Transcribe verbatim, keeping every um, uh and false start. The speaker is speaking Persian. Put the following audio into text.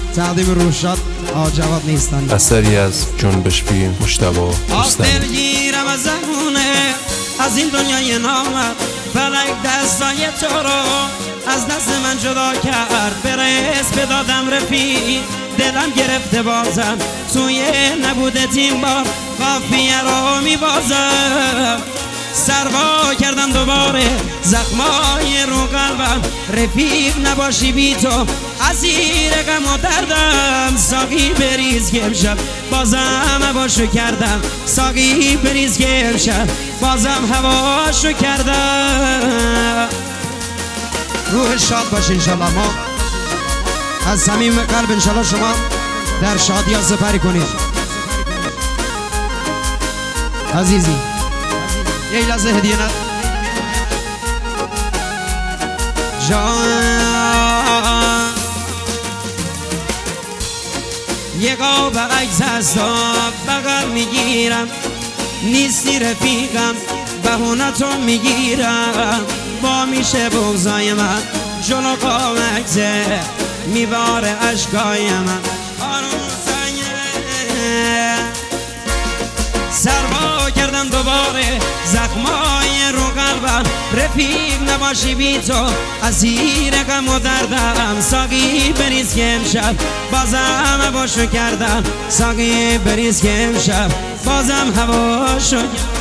تقدیم روشاد آقا جواد نیستن. اثری از جنبش فیلم مجتبی رستمی. دلگیرم از زمونه از این دنیای نامد، فلک دستای تو رو از دست من جدا کرد. برس به دادم رفیق دلم گرفته بازم، توی نبوده تیم بار قافیه رو میبازم. سروا کردم دوباره زخمای رو قلبم، رفیق نباشی بی تو اسیر غم و دردم. ساقی بریز که امشب بازم هواشو کردم، ساقی بریز که امشب بازم هواشو کردم. روح شاد باشه انشالله. ما از صمیم قلب انشالله شما در شادی ها سپری کنید. عزیزی یه لحظه هدیه ند جان یه قاب عکس از تو بغل میگیرم، نیستی رفیقم بهونتو میگیرم. با میشه بغضای من جلو قاب عکسه میباره عشقای من. آروم سروا کردم دوباره زخمای رو قلبم، رفیق نباشی بی تو اسیر غم و دردم. ساقی بریز که امشب بازم هواشو کردم، ساقی بریز که امشب بازم هواشو کردم.